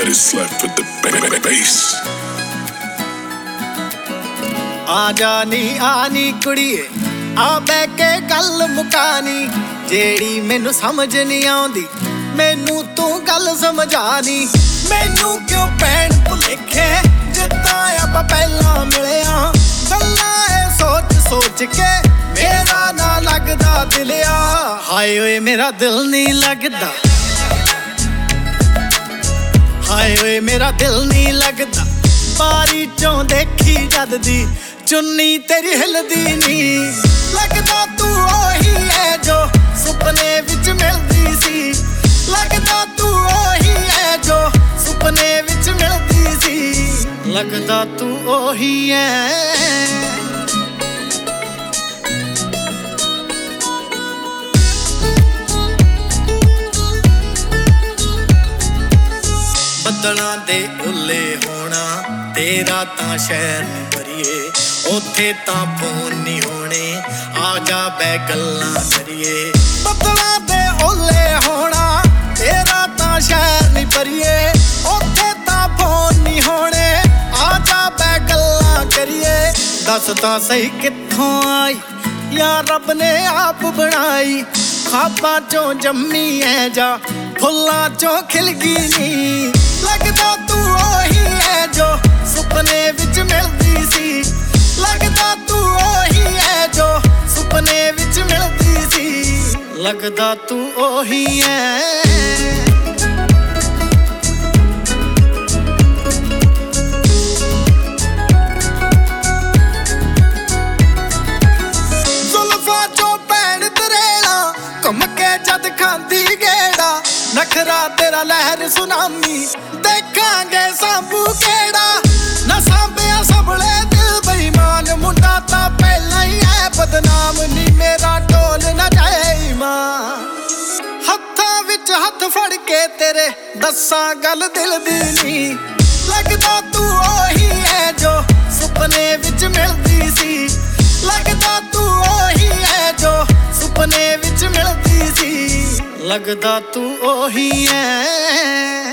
let it slap with the bass. आजा नी कुड़िए आ बह के गल मुकानी जेड़ी मैनू समझ नहीं आउंदी मैनू तू गल समझानी मैनू क्यों भैन भुलेखे जिद्दां आपां पहलां मिलिया गल्लां ए सोच सोच के मेरा ना लगदा दिलिया हाय ओए मेरा दिल नहीं लगदा हाय ओए मेरा दिल नहीं लगदा बारी चों देखी जद दी चुन्नी तेरी हिलदी नी लगदा तू ओही है जो सुपने विच मिलदी सी लगदा तू ओही है जो सुपने विच मिलदी सी लगदा तू ओही है बदलां दे उल्ले होना तेरा तां शहर नहीं भरीए ओथे तां फोन नहीं होने आजा बै गल्लां करिए बदलां दे उल्ले होना तेरा तां शहर नहीं भरीए ओथे तां फोन नहीं होने आजा बै गल्लां करिए दस तां सही कित्थों आई या रब ने आप बनाई खाबां चों जम्मी है जा फुल्लां चों खिल गई नी लगदा तू ओही है जो सुपने विच मिलदी सी लगदा तू ओही है जो सुपने विच मिलदी सी लगदा तू ओही है जुल्फां चों भैन दरेड़ा घुम के जद खांदी गेड़ा नखरा तेरा लहर सुनामी देखांगे सांभू केड़ा ना सांभिया सबले दिल बेईमान मुंडा तां पहला ही है बदनाम नी मेरा ढोल ना जाए ईमान हत्थां विच हत्थ फड़ के तेरे दस्सां गल दिल दी नी लगदा तू ओही है जो सुपने विच मिलदी सी लगदा तू ओही है जो सुपने विच मिलदी सी लगदा तू ओही है